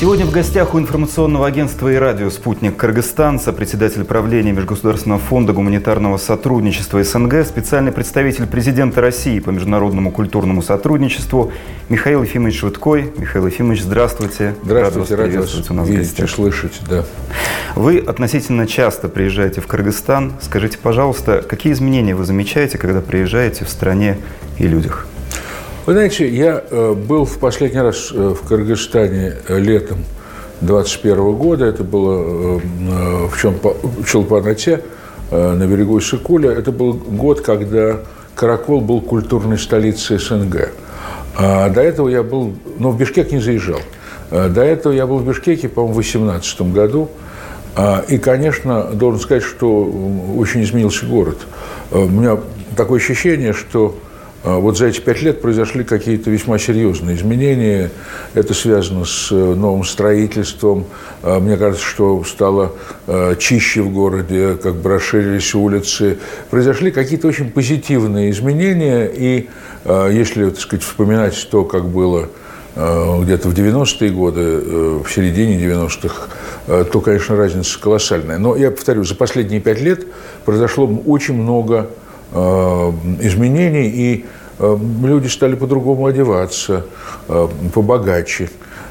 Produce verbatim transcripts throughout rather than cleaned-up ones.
Сегодня в гостях у информационного агентства и радио «Спутник Кыргызстан» сопредседатель правления Межгосударственного фонда гуманитарного сотрудничества СНГ, специальный представитель президента России по международному культурному сотрудничеству Михаил Ефимович Виткой. Михаил Ефимович, здравствуйте. Здравствуйте, рад вас у нас видеть, слышать, да. Вы относительно часто приезжаете в Кыргызстан. Скажите, пожалуйста, какие изменения вы замечаете, когда приезжаете в стране и людях? Вы знаете, я э, был в последний раз э, в Кыргызстане э, летом двадцать первого года. Это было э, в, Чонпа, в Чолпан-Ате, э, на берегу Иссык-Куля. Это был год, когда Каракол был культурной столицей СНГ. А до этого я был, но в Бишкек не заезжал. А до этого я был в Бишкеке, по-моему, в две тысячи восемнадцатом году. А, и, конечно, должен сказать, что очень изменился город. А, у меня такое ощущение, что вот за эти пять лет произошли какие-то весьма серьезные изменения. Это связано с новым строительством. Мне кажется, что стало чище в городе, как бы расширились улицы. Произошли какие-то очень позитивные изменения. И если, так сказать, вспоминать то, как было где-то в девяностые годы, в середине девяностых, то, конечно, разница колоссальная. Но я повторю, за последние пять лет произошло очень много изменений, и люди стали по-другому одеваться, побогаче,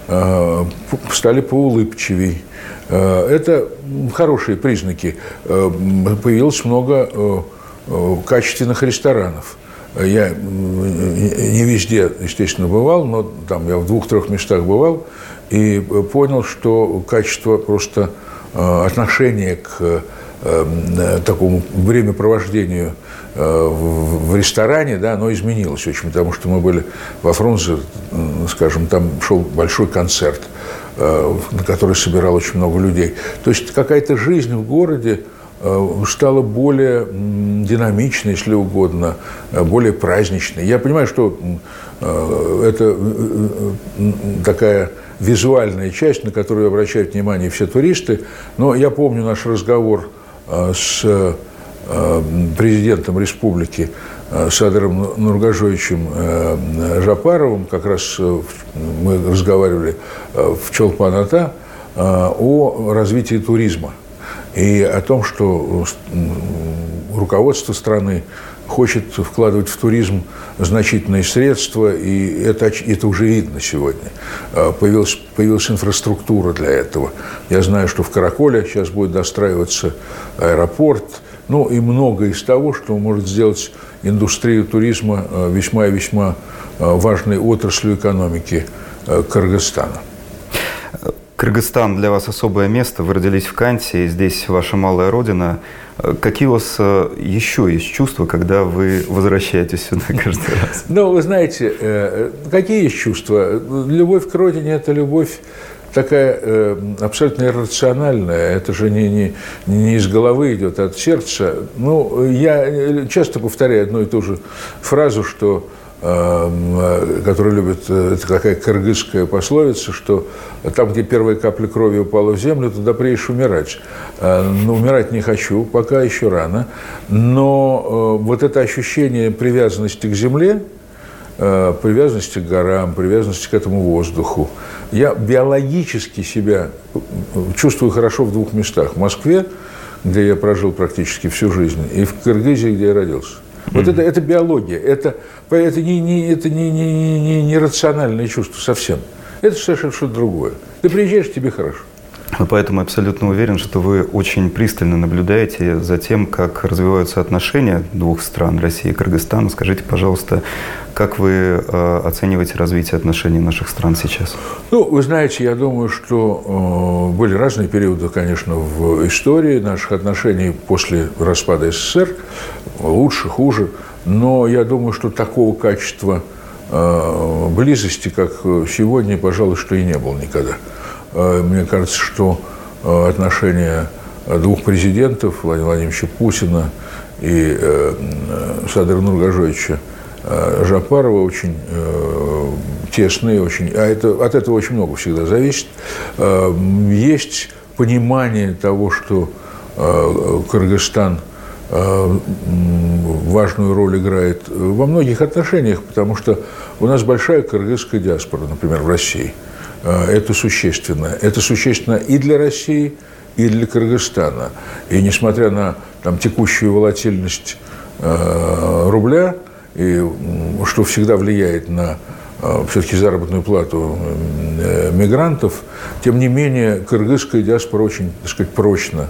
стали поулыбчивей. Это хорошие признаки. Появилось много качественных ресторанов. Я не везде, естественно, бывал, но там я в двух-трех местах бывал и понял, что качество просто отношения к такому времяпровождению в ресторане, да, оно изменилось очень, потому что мы были во Фрунзе, скажем, там шел большой концерт, на который собирал очень много людей. То есть какая-то жизнь в городе стала более динамичной, если угодно, более праздничной. Я понимаю, что это такая визуальная часть, на которую обращают внимание все туристы, но я помню наш разговор с президентом республики Садыром Нургажоевичем Жапаровым, как раз мы разговаривали в Чолпан-Ата о развитии туризма и о том, что руководство страны хочет вкладывать в туризм значительные средства, и это, это уже видно сегодня. Появилась, появилась инфраструктура для этого. Я знаю, что в Караколе сейчас будет достраиваться аэропорт, ну и многое из того, что может сделать индустрию туризма весьма и весьма важной отраслью экономики Кыргызстана. Кыргызстан для вас особое место. Вы родились в Канте, и здесь ваша малая родина. Какие у вас еще есть чувства, когда вы возвращаетесь сюда каждый раз? Ну, вы знаете, какие есть чувства? Любовь к родине – это любовь такая абсолютно иррациональная. Это же не, не, не из головы идет, а от сердца. Ну, я часто повторяю одну и ту же фразу, что который любит, это какая кыргызская пословица, что там, где первая капля крови упала в землю, туда приедешь умирать. Но умирать не хочу, пока еще рано. Но вот это ощущение привязанности к земле, привязанности к горам, привязанности к этому воздуху. Я биологически себя чувствую хорошо в двух местах. В Москве, где я прожил практически всю жизнь, и в Кыргызии, где я родился. Вот mm-hmm. это, это биология, это, это, не, не, это не, не, не, не рациональное чувство совсем. Это совершенно что-то другое. Ты приезжаешь, тебе хорошо. Ну, поэтому абсолютно уверен, что вы очень пристально наблюдаете за тем, как развиваются отношения двух стран, России и Кыргызстана. Скажите, пожалуйста, как вы э, оцениваете развитие отношений наших стран сейчас? Ну, вы знаете, я думаю, что э, были разные периоды, конечно, в истории наших отношений после распада СССР, лучше, хуже, но я думаю, что такого качества э, близости, как сегодня, пожалуй, что и не было никогда. Мне кажется, что отношения двух президентов, Владимира Владимировича Путина и Садыра Нургажоевича Жапарова, очень тесные, очень, а это, от этого очень много всегда зависит. Есть понимание того, что Кыргызстан важную роль играет во многих отношениях, потому что у нас большая кыргызская диаспора, например, в России. это существенно. Это существенно и для России, и для Кыргызстана. И несмотря на там, текущую волатильность э, рубля, и, что всегда влияет на э, все-таки заработную плату э, мигрантов, тем не менее кыргызская диаспора очень, так сказать, прочно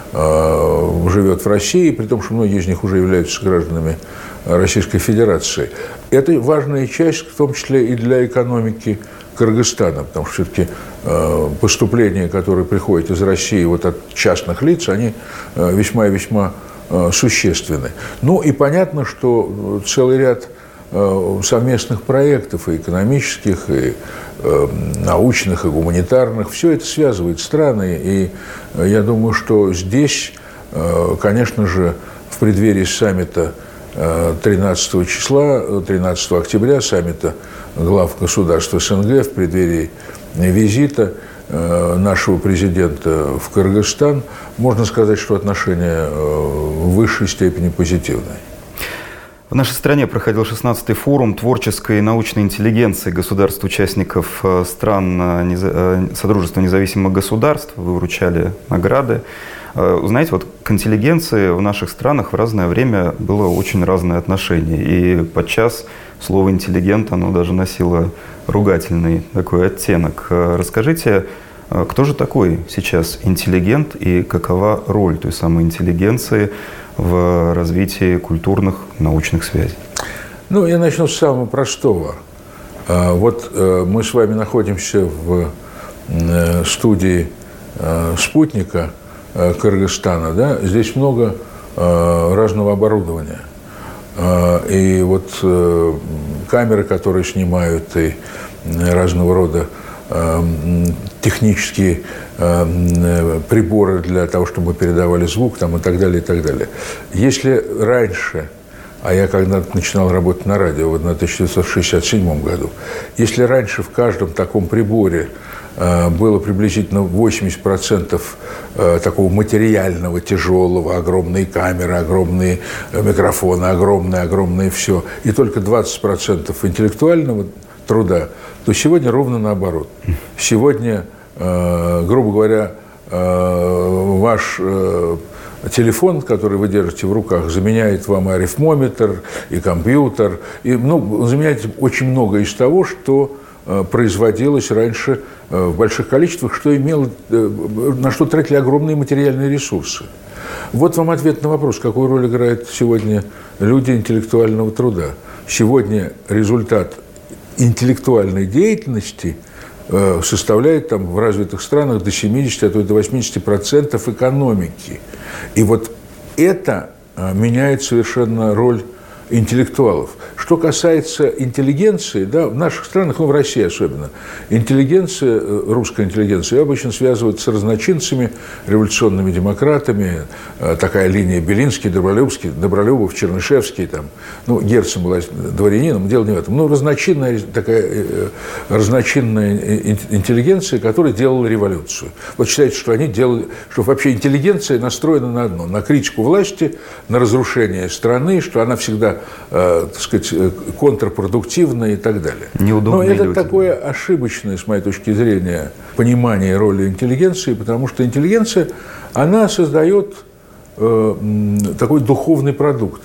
э, живет в России, при том, что многие из них уже являются гражданами Российской Федерации. Это важная часть, в том числе и для экономики Кыргызстана, потому что все-таки э, поступления, которые приходят из России вот от частных лиц, они э, весьма и весьма э, существенны. Ну и понятно, что целый ряд э, совместных проектов, и экономических, и э, научных, и гуманитарных, все это связывает страны. И э, я думаю, что здесь, э, конечно же, в преддверии саммита тринадцатого числа, тринадцатого октября, саммита глав государств СНГ, в преддверии визита нашего президента в Кыргызстан, можно сказать, что отношения в высшей степени позитивные. В нашей стране проходил шестнадцатый форум творческой и научной интеллигенции государств-участников стран Содружества независимых государств. Вы вручали награды. Знаете, вот к интеллигенции в наших странах в разное время было очень разное отношение. И подчас слово «интеллигент» оно даже носило ругательный такой оттенок. Расскажите, кто же такой сейчас интеллигент и какова роль той самой интеллигенции в развитии культурных, научных связей? Ну, я начну с самого простого. Вот мы с вами находимся в студии «Спутника» Кыргызстана, да, здесь много э, разного оборудования. Э, и вот э, камеры, которые снимают, и разного рода э, технические э, приборы для того, чтобы мы передавали звук там, и так далее, и так далее. Если раньше, а я когда-то начинал работать на радио в тысяча девятьсот шестьдесят седьмом году, если раньше в каждом таком приборе было приблизительно восемьдесят процентов такого материального, тяжелого, огромные камеры, огромные микрофоны, огромное-огромное все, и только двадцать процентов интеллектуального труда, то сегодня ровно наоборот. Сегодня, грубо говоря, ваш телефон, который вы держите в руках, заменяет вам и арифмометр, и компьютер, и, ну, заменяет очень многое из того, что производилось раньше в больших количествах, что имело, на что тратили огромные материальные ресурсы. Вот вам ответ на вопрос, какую роль играют сегодня люди интеллектуального труда. Сегодня результат интеллектуальной деятельности составляет там, в развитых странах до семидесяти, а то и до восьмидесяти процентов экономики. И вот это меняет совершенно роль интеллектуалов. Что касается интеллигенции, да, в наших странах, ну, в России особенно, интеллигенция, русская интеллигенция обычно связывают с разночинцами, революционными демократами, такая линия Белинский, Добролюбский, Добролюбов, Чернышевский, там, ну, Герцен была дворянином, дело не в этом, ну, разночинная такая, разночинная интеллигенция, которая делала революцию. Вот считается, что они делали, что вообще интеллигенция настроена на одно, на критику власти, на разрушение страны, что она всегда, э, так сказать, контрпродуктивная и так далее. Но это люди. Такое ошибочное, с моей точки зрения, понимание роли интеллигенции, потому что интеллигенция, она создает э, такой духовный продукт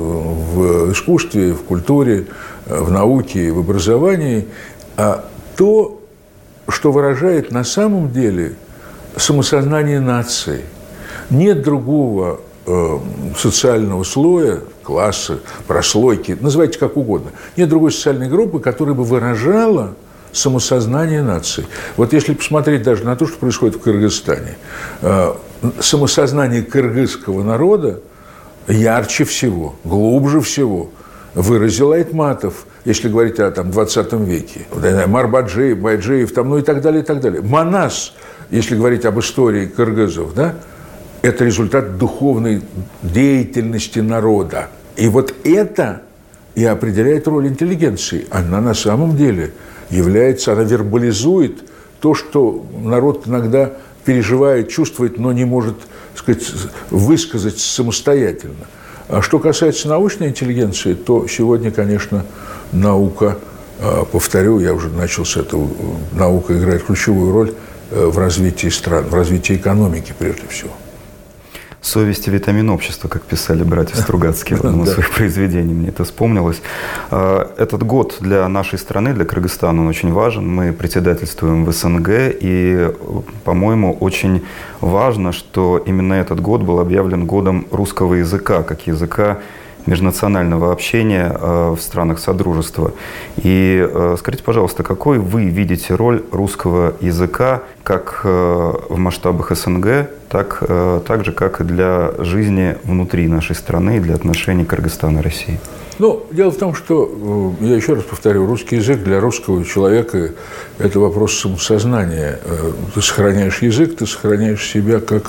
в искусстве, в культуре, в науке, в образовании, а то, что выражает на самом деле самосознание нации. Нет другого э, социального слоя, класса, прослойки, называйте как угодно. Нет другой социальной группы, которая бы выражала самосознание нации. Вот если посмотреть даже на то, что происходит в Кыргызстане, э, самосознание кыргызского народа ярче всего, глубже всего выразил Айтматов, если говорить о там, двадцатом веке. Марбаджиев, Байджиев, там, ну и так далее, и так далее. Манас, если говорить об истории кыргызов, да, это результат духовной деятельности народа. И вот это и определяет роль интеллигенции. Она на самом деле является, она вербализует то, что народ иногда переживает, чувствует, но не может, так сказать, высказать самостоятельно. А что касается научной интеллигенции, то сегодня, конечно, наука повторю, я уже начал с этого, наука играет ключевую роль в развитии стран, в развитии экономики прежде всего. «Совесть и витамин общества», как писали братья Стругацкие в одном из своих произведений, мне это вспомнилось. Этот год для нашей страны, для Кыргызстана, он очень важен. Мы председательствуем в СНГ, и, по-моему, очень важно, что именно этот год был объявлен годом русского языка, как языка межнационального общения в странах Содружества. И скажите, пожалуйста, какой вы видите роль русского языка как в масштабах СНГ, так, так же, как и для жизни внутри нашей страны и для отношений Кыргызстана и России? Ну, дело в том, что, я еще раз повторю, русский язык для русского человека – это вопрос самосознания. Ты сохраняешь язык, ты сохраняешь себя как,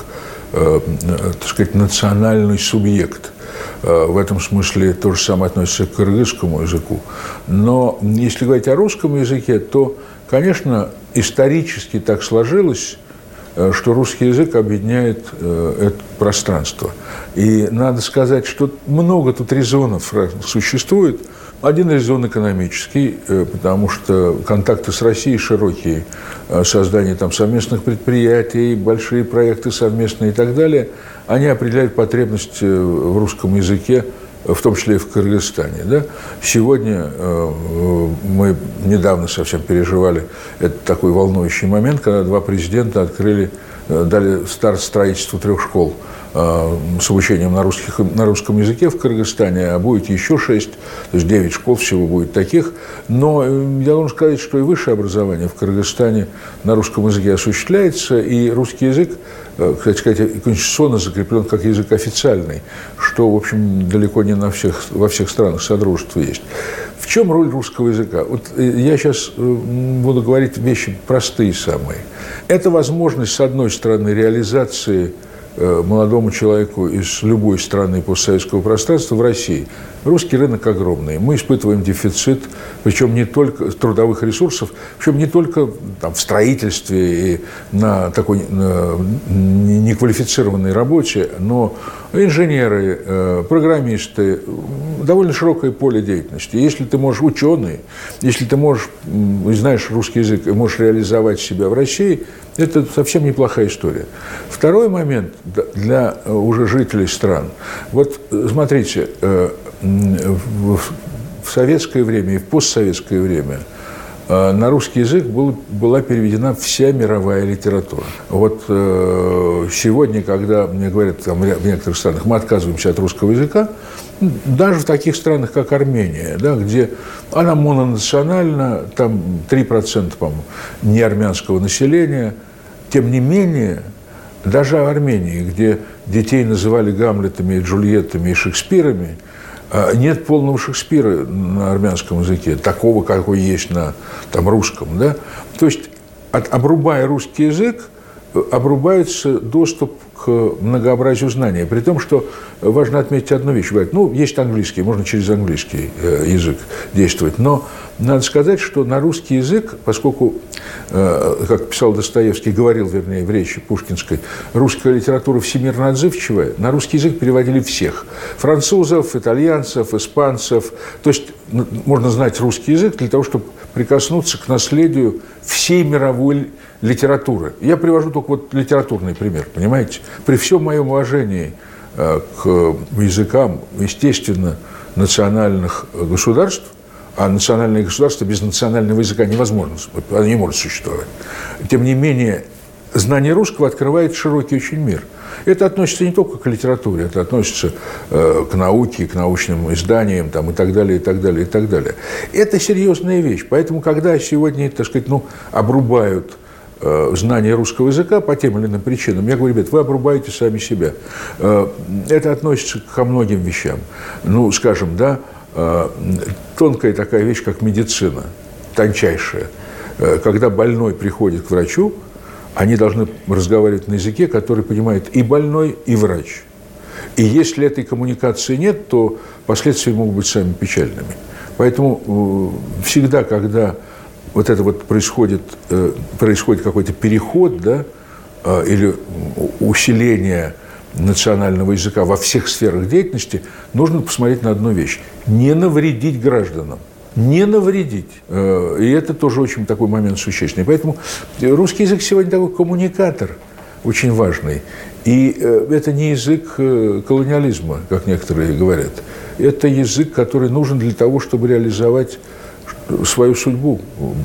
так сказать, национальный субъект. В этом смысле то же самое относится к кыргызскому языку. Но если говорить о русском языке, то, конечно, исторически так сложилось, что русский язык объединяет это пространство. И надо сказать, что много тут резонов существует. Один резон экономический, потому что контакты с Россией широкие, создание там совместных предприятий, большие проекты совместные и так далее, они определяют потребность в русском языке, в том числе и в Кыргызстане. Да? Сегодня мы недавно совсем переживали этот такой волнующий момент, когда два президента открыли, дали старт строительству трех школ с обучением на, русских, на русском языке в Кыргызстане, а будет еще шесть, то есть девять школ всего будет таких. Но я должен сказать, что и высшее образование в Кыргызстане на русском языке осуществляется, и русский язык, кстати сказать, конституционно закреплен как язык официальный, что, в общем, далеко не на всех, во всех странах Содружества есть. В чем роль русского языка? Вот я сейчас буду говорить вещи простые самые. Это возможность, с одной стороны, реализации молодому человеку из любой страны постсоветского пространства в России. Русский рынок огромный. Мы испытываем дефицит, причем не только трудовых ресурсов, причем не только там, в строительстве и на такой на неквалифицированной работе, но инженеры, программисты, довольно широкое поле деятельности. Если ты можешь, ученый, если ты можешь, знаешь русский язык и можешь реализовать себя в России, это совсем неплохая история. Второй момент для уже жителей стран. Вот смотрите, в советское время и в постсоветское время на русский язык был, была переведена вся мировая литература. Вот сегодня, когда мне говорят там, в некоторых странах, мы отказываемся от русского языка, даже в таких странах, как Армения, да, где она мононациональна, там три процента, по-моему, неармянского населения, тем не менее, даже в Армении, где детей называли Гамлетами, Джульеттами и Шекспирами, нет полного Шекспира на армянском языке, такого, какой есть на там, русском. Да? То есть, от, обрубая русский язык, обрубается доступ к многообразию знания. При том, что важно отметить одну вещь. Говорят, ну, есть английский, можно через английский язык действовать. Но надо сказать, что на русский язык, поскольку, как писал Достоевский, говорил, вернее, в речи пушкинской, русская литература всемирно отзывчивая, на русский язык переводили всех. Французов, итальянцев, испанцев. То есть можно знать русский язык для того, чтобы прикоснуться к наследию всей мировой литературы. Я привожу только вот литературный пример, понимаете? При всем моем уважении к языкам, естественно, национальных государств, а национальные государства без национального языка невозможно, оно не может существовать. Тем не менее, знание русского открывает широкий очень мир. Это относится не только к литературе, это относится э, к науке, к научным изданиям там, и так далее, и так далее, и так далее. Это серьезная вещь. Поэтому, когда сегодня, так сказать, ну, обрубают э, знание русского языка по тем или иным причинам, я говорю, ребят, вы обрубаете сами себя. Э, это относится ко многим вещам. Ну, скажем, да, э, тонкая такая вещь, как медицина, тончайшая. Э, когда больной приходит к врачу, они должны разговаривать на языке, который понимает и больной, и врач. И если этой коммуникации нет, то последствия могут быть самыми печальными. Поэтому всегда, когда вот это вот происходит, происходит какой-то переход, да, или усиление национального языка во всех сферах деятельности, нужно посмотреть на одну вещь. Не навредить гражданам. не навредить. И это тоже очень такой момент существенный. Поэтому русский язык сегодня такой коммуникатор очень важный. И это не язык колониализма, как некоторые говорят. Это язык, который нужен для того, чтобы реализовать свою судьбу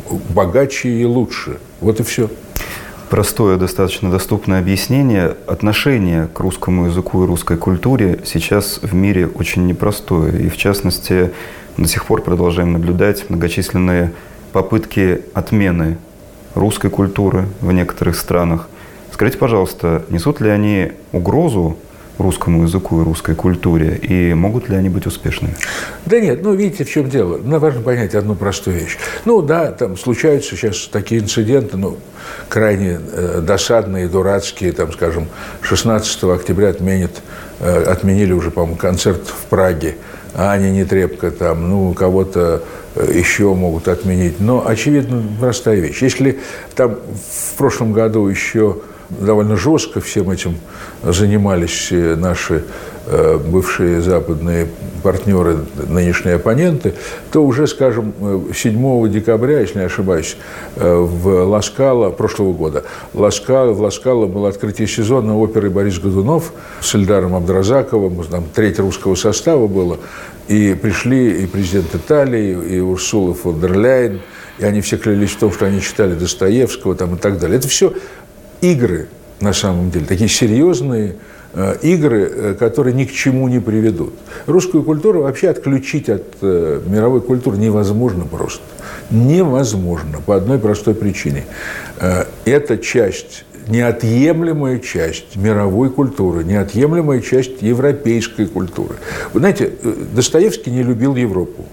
богаче и лучше. Вот и все. Простое, достаточно доступное объяснение. Отношение к русскому языку и русской культуре сейчас в мире очень непростое. И, в частности, до сих пор продолжаем наблюдать многочисленные попытки отмены русской культуры в некоторых странах. Скажите, пожалуйста, несут ли они угрозу русскому языку и русской культуре, и могут ли они быть успешными? Да нет, ну, видите, в чем дело. Нам важно понять одну простую вещь. Ну, да, там случаются сейчас такие инциденты, ну, крайне э, досадные, дурацкие, там, скажем, шестнадцатого октября отменят, э, отменили уже, по-моему, концерт в Праге, Аня Нетребко, там, ну, кого-то еще могут отменить. Но, очевидно, простая вещь. Если там в прошлом году еще довольно жестко всем этим занимались наши э, бывшие западные партнеры, нынешние оппоненты, то уже, скажем, седьмого декабря, если не ошибаюсь, э, в Ласкало прошлого года, Ласкало, в Ласкало было открытие сезона оперы «Борис Годунов» с Эльдаром Абдразаковым, там треть русского состава было, и пришли и президент Италии, и Урсула фон дер Ляйен, и они все клялись в том, что они читали Достоевского там, и так далее. Это все игры, на самом деле, такие серьезные э, игры, э, которые ни к чему не приведут. Русскую культуру вообще отключить от э, мировой культуры невозможно просто. Невозможно по одной простой причине. Э, это часть, неотъемлемая часть мировой культуры, неотъемлемая часть европейской культуры. Вы знаете, Достоевский не любил Европу.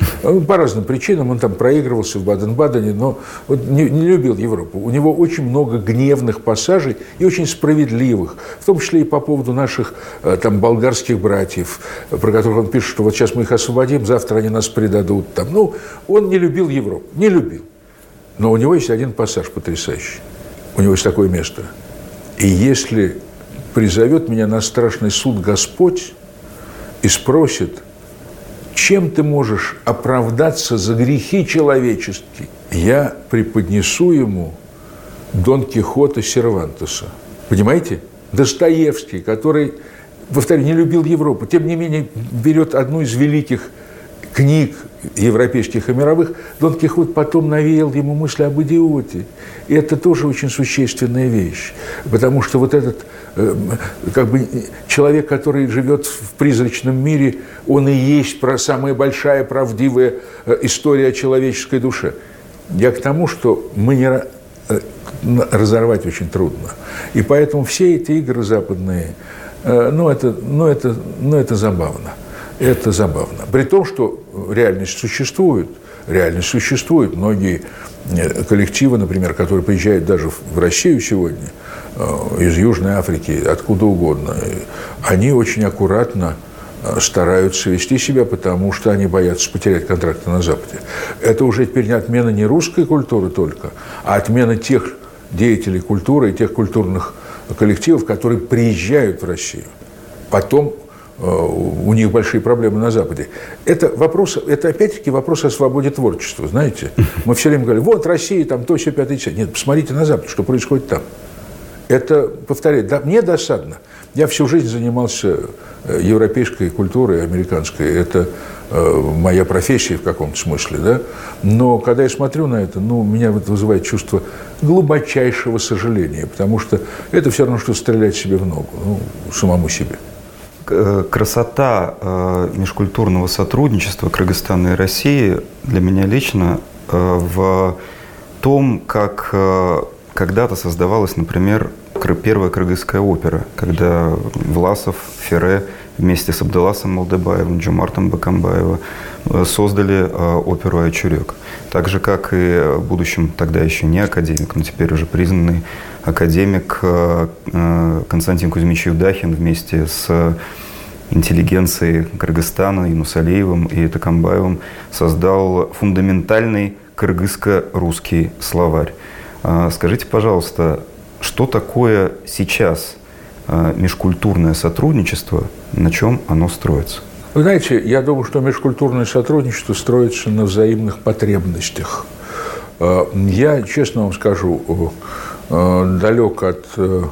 По разным причинам, он там проигрывался в Баден-Бадене, но вот не, не любил Европу. У него очень много гневных пассажей и очень справедливых, в том числе и по поводу наших там болгарских братьев, про которых он пишет, что вот сейчас мы их освободим, завтра они нас предадут. Там. Ну, он не любил Европу, не любил. Но у него есть один пассаж потрясающий. У него есть такое место. И если призовет меня на страшный суд Господь и спросит, чем ты можешь оправдаться за грехи человеческие, я преподнесу ему Дон Кихота Сервантеса. Понимаете? Достоевский, который, повторю, не любил Европу, тем не менее берет одну из великих книг европейских и мировых, Дон Кихот потом навеял ему мысли об идиоте. И это тоже очень существенная вещь. Потому что вот этот э, как бы, человек, который живет в призрачном мире, он и есть про самая большая правдивая э, история о человеческой душе. Я к тому, что мы не э, разорвать очень трудно. И поэтому все эти игры западные, э, ну, это, ну, это, ну, это забавно. Это забавно. При том, что реальность существует. Реальность существует. Многие коллективы, например, которые приезжают даже в Россию сегодня, из Южной Африки, откуда угодно, они очень аккуратно стараются вести себя, потому что они боятся потерять контракты на Западе. Это уже теперь не отмена не русской культуры только, а отмена тех деятелей культуры и тех культурных коллективов, которые приезжают в Россию. Потом у них большие проблемы на Западе. Это, вопрос, это опять-таки вопрос о свободе творчества, знаете. Мы все время говорим, вот Россия, там то, все, пятое, десятое. Нет, посмотрите на Запад, что происходит там. Это, повторяю, да, мне досадно. Я всю жизнь занимался европейской культурой, американской. Это э, моя профессия в каком-то смысле, да. Но когда я смотрю на это, ну, меня это вызывает чувство глубочайшего сожаления, потому что это все равно, что стрелять себе в ногу, ну, самому себе. Красота межкультурного сотрудничества Кыргызстана и России для меня лично в том, как когда-то создавалась, например, первая кыргызская опера, когда Власов, Ферре вместе с Абдыласом Малдыбаевым, Джумартом Бакамбаевым создали оперу «Айчурек». Так же, как и в будущем тогда еще не академик, но теперь уже признанный академик Константин Кузьмич Юдахин вместе с интеллигенцией Кыргызстана, и Нусалиевым, и Токамбаевым создал фундаментальный кыргызско-русский словарь. Скажите, пожалуйста, что такое сейчас межкультурное сотрудничество, на чем оно строится? Вы знаете, я думаю, что межкультурное сотрудничество строится на взаимных потребностях. Я, честно вам скажу, далек от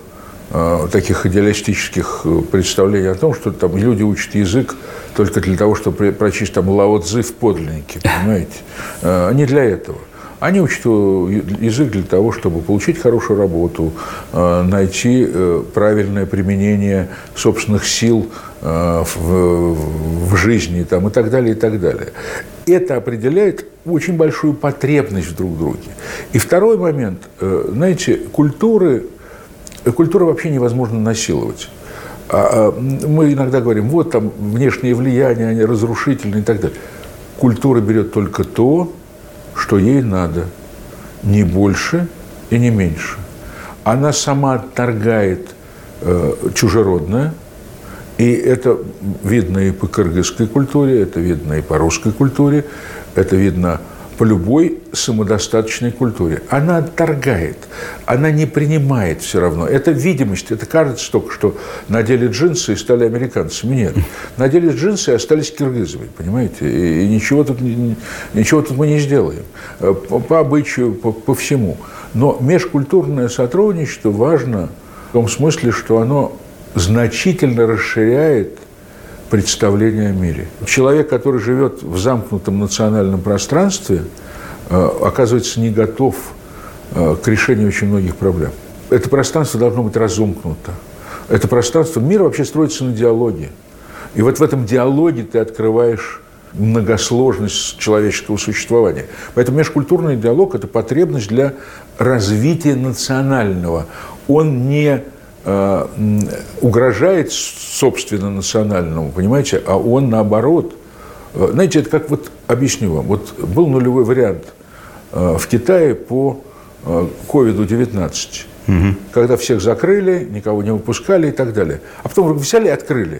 таких идеалистических представлений о том, что там люди учат язык только для того, чтобы прочесть там Лао Цзы в подлиннике, понимаете? Не для этого. Они учат язык для того, чтобы получить хорошую работу, найти правильное применение собственных сил в, в жизни там, и так далее, и так далее. Это определяет очень большую потребность друг в друге. И второй момент, знаете, культуры, культуру вообще невозможно насиловать. Мы иногда говорим, вот там внешние влияния, они разрушительные и так далее. Культура берет только то, что ей надо, не больше и не меньше. Она сама отторгает э, чужеродное, и это видно и по кыргызской культуре, это видно и по русской культуре, это видно по любой самодостаточной культуре. Она отторгает, она не принимает все равно. Это видимость, это кажется только, что надели джинсы и стали американцами. Нет, надели джинсы и остались киргизами, понимаете? И ничего тут, ничего тут мы не сделаем. По, по обычаю, по, по всему. Но межкультурное сотрудничество важно в том смысле, что оно значительно расширяет представление о мире. Человек, который живет в замкнутом национальном пространстве, оказывается не готов к решению очень многих проблем. Это пространство должно быть разомкнуто. Это пространство, мир вообще строится на диалоге. И вот в этом диалоге ты открываешь многосложность человеческого существования. Поэтому межкультурный диалог – это потребность для развития национального. Он не э, угрожает собственно национальному, понимаете, а он наоборот. Знаете, это как вот, объясню вам, вот был нулевой вариант э, в Китае по э, ковид девятнадцать, угу. Когда всех закрыли, никого не выпускали и так далее. А потом вдруг взяли и открыли.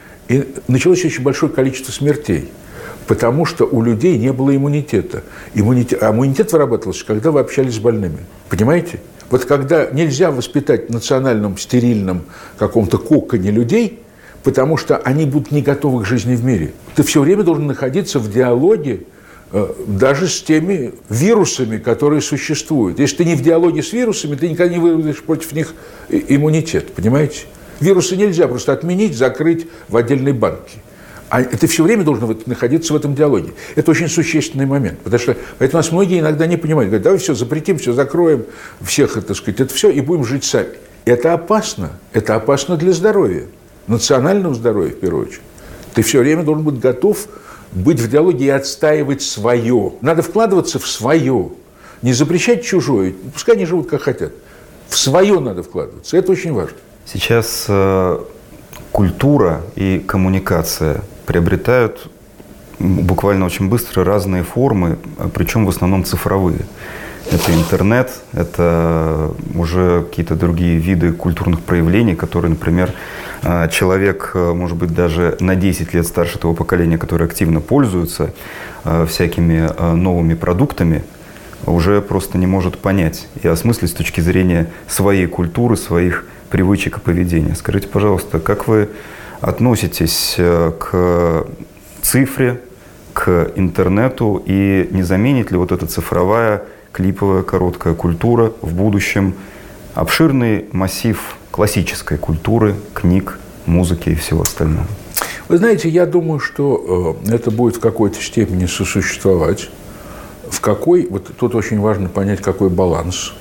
И началось очень большое количество смертей. Потому что у людей не было иммунитета. Иммунитет, а иммунитет вырабатывался, когда вы общались с больными. Понимаете? Вот когда нельзя воспитать в национальном стерильном каком-то коконе людей, потому что они будут не готовы к жизни в мире. Ты все время должен находиться в диалоге э, даже с теми вирусами, которые существуют. Если ты не в диалоге с вирусами, ты никогда не выработаешь против них иммунитет. Понимаете? Вирусы нельзя просто отменить, закрыть в отдельной банке. А ты все время должен находиться в этом диалоге. Это очень существенный момент. Потому что поэтому нас многие иногда не понимают. Говорят, давай все запретим, все закроем, всех, так сказать, это все, и будем жить сами. Это опасно. Это опасно для здоровья. Национального здоровья, в первую очередь. Ты все время должен быть готов быть в диалоге и отстаивать свое. Надо вкладываться в свое. Не запрещать чужое. Пускай они живут, как хотят. В свое надо вкладываться. Это очень важно. Сейчас э, культура и коммуникация приобретают буквально очень быстро разные формы, причем в основном цифровые. Это интернет, это уже какие-то другие виды культурных проявлений, которые, например, человек, может быть, даже на десять лет старше того поколения, которое активно пользуется всякими новыми продуктами, уже просто не может понять и осмыслить с точки зрения своей культуры, своих привычек и поведения. Скажите, пожалуйста, как вы относитесь к цифре, к интернету, и не заменит ли вот эта цифровая, клиповая, короткая культура в будущем обширный массив классической культуры, книг, музыки и всего остального? Вы знаете, я думаю, что это будет в какой-то степени сосуществовать. В какой, вот тут очень важно понять, какой баланс,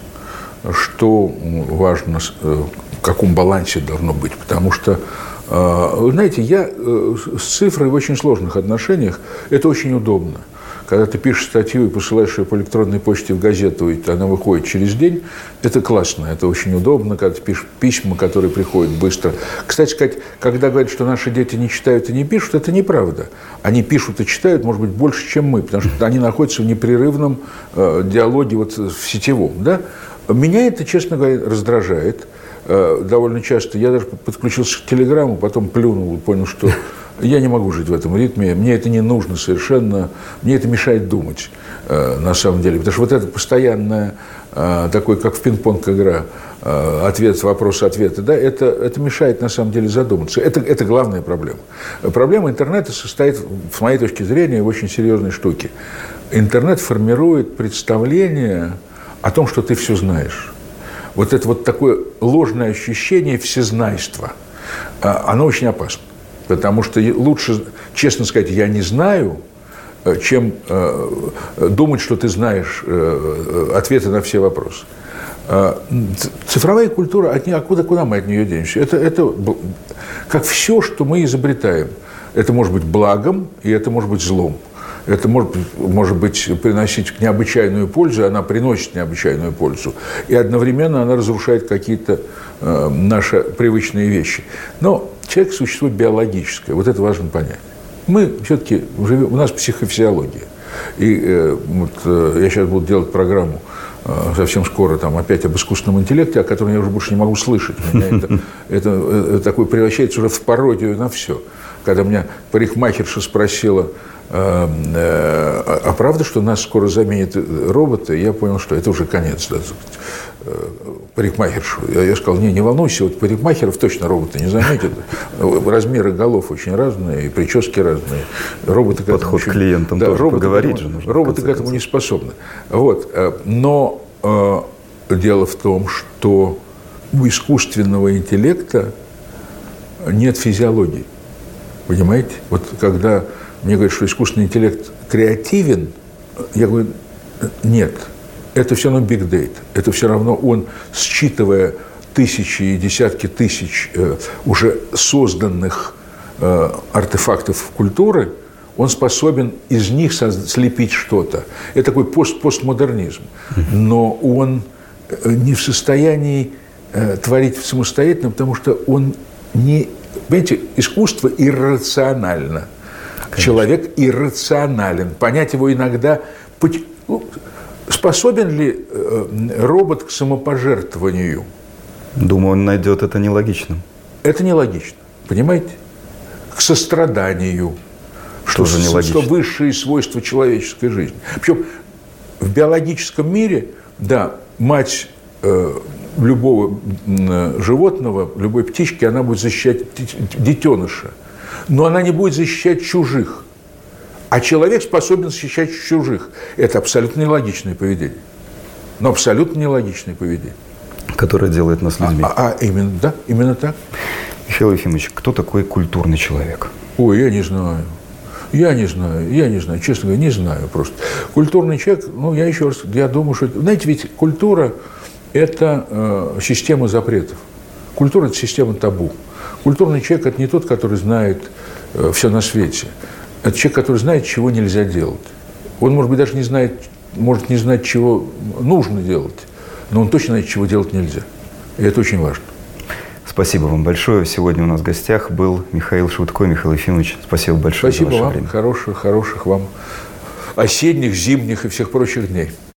что важно, в каком балансе должно быть, потому что, вы знаете, я с цифрой в очень сложных отношениях, это очень удобно. Когда ты пишешь статью и посылаешь ее по электронной почте в газету, и она выходит через день, это классно, это очень удобно, когда ты пишешь письма, которые приходят быстро. Кстати сказать, когда говорят, что наши дети не читают и не пишут, это неправда. Они пишут и читают, может быть, больше, чем мы, потому что они находятся в непрерывном э, диалоге вот, в сетевом. Да? Меня это, честно говоря, раздражает э, довольно часто. Я даже подключился к телеграмму, потом плюнул и понял, что я не могу жить в этом ритме, мне это не нужно совершенно, мне это мешает думать, э, на самом деле. Потому что вот это постоянное такой, как в пинг-понг игра, ответ, вопрос, ответ, да, это, это мешает, на самом деле, задуматься. Это, это главная проблема. Проблема интернета состоит, с моей точки зрения, в очень серьезной штуке. Интернет формирует представление о том, что ты все знаешь. Вот это вот такое ложное ощущение всезнайства, оно очень опасно. Потому что лучше, честно сказать, я не знаю, чем э, думать, что ты знаешь э, ответы на все вопросы. Э, цифровая культура, от нее, а куда, куда мы от нее денемся? Это, это как все, что мы изобретаем. Это может быть благом, и это может быть злом. Это может, может быть приносить необычайную пользу, и она приносит необычайную пользу. И одновременно она разрушает какие-то э, наши привычные вещи. Но человек – существо биологическое. Вот это важно понять. Мы все-таки живем, у нас психофизиология. И э, вот, э, я сейчас буду делать программу э, совсем скоро там, опять об искусственном интеллекте, о котором я уже больше не могу слышать. Меня это, это, это такое превращается уже в пародию на все. Когда меня парикмахерша спросила, э, э, а правда, что нас скоро заменят роботы, я понял, что это уже конец. Да, парикмахершу. Я, я сказал, не, не волнуйся, вот парикмахеров точно роботы не заметят. Размеры голов очень разные, и прически разные. Роботы Подход к, этому, к клиентам да, тоже роботы поговорить этому, же нужно. Роботы к этому не способны. Вот. Но э, дело в том, что у искусственного интеллекта нет физиологии. Понимаете? Вот когда мне говорят, что искусственный интеллект креативен, я говорю, нет. Это все равно big data. Это все равно он, считывая тысячи и десятки тысяч э, уже созданных э, артефактов культуры, он способен из них слепить что-то. Это такой пост постмодернизм. Но он не в состоянии э, творить самостоятельно, потому что он не... Понимаете, искусство иррационально. Конечно. Человек иррационален. Понять его иногда... Способен ли робот к самопожертвованию? Думаю, он найдет это нелогичным. Это нелогично, понимаете? К состраданию, что, что высшие свойства человеческой жизни. Причем в биологическом мире, да, мать э, любого животного, любой птички, она будет защищать детеныша, но она не будет защищать чужих. А человек способен защищать чужих. Это абсолютно нелогичное поведение. Но абсолютно нелогичное поведение. Которое делает нас людьми. А, а именно, да, именно так. Михаил Ефимович, кто такой культурный человек? Ой, я не знаю. Я не знаю, я не знаю, честно говоря, не знаю просто. Культурный человек, ну, я еще раз, я думаю, что... Знаете, ведь культура – это э, система запретов. Культура – это система табу. Культурный человек – это не тот, который знает э, все на свете. Это человек, который знает, чего нельзя делать. Он, может быть, даже не знает, может не знать, чего нужно делать, но он точно знает, чего делать нельзя. И это очень важно. Спасибо вам большое. Сегодня у нас в гостях был Михаил Швыдко. Михаил Ефимович, спасибо большое спасибо за ваше вам. время. Хороших, хороших вам осенних, зимних и всех прочих дней.